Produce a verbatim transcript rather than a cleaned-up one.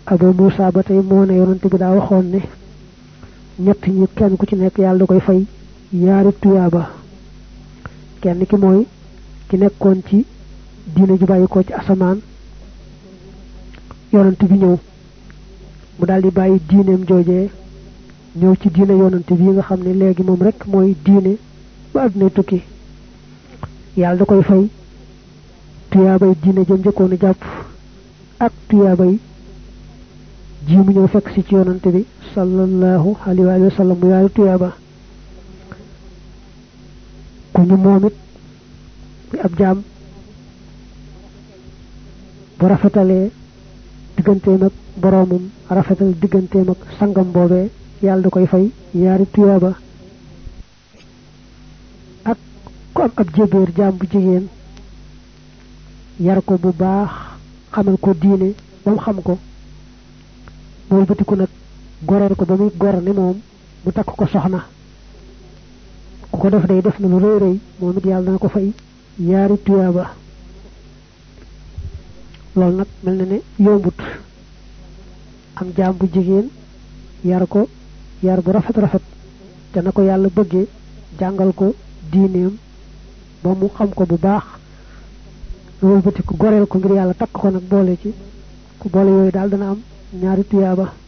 Abu Musa ba tey moo ne yonante bi daa waxoon ne ñett ñi kenn ku ci nekk yàlla da koy fay yaari tuyaaba kenn ki mooy ki nekkoon ci diine ju bàyyi ko ci asamaan yonante bi ñëw mu daldi bàyyi diineem joojee ñëw ci diine yonante bi nga xam ne léegi moom rek mooy diine ba àdduna tukki yàlla da koy fay tuyaabay diine jëm njëkkoon a jàpp ak tuyaabay ji mu ñëw fekk si ci yonante bi sallallahu alayhi wa sallam mu yaari tuyaaba ku ñu moom it bi ab jaam bu rafetalee digganteem ak boroomam rafetal digganteem ak sangam boobee yàlla da koy fay yaari tuyaaba ak ku am ab jébéer jaam bu jigéen yar ko bu baax xamal ko diine ba mu xam ko mool batiku nag goreel ko ba muy gor ne moom mu takk ko soxna ku ko def day def na lu rëy rëy moom it yàlla dana ko fay yaari tuyaaba loolu nag mel na ne yombut am jaam bu jigéen yar ko yar bu rafet rafet te na ko yàlla bëggee jàngal ko diineem ba mu xam ko bu baax loolu batiku goreel ko ngir yàlla takk ko nag boole ci ku boole yooyu daal dana am ñaari tuyaaba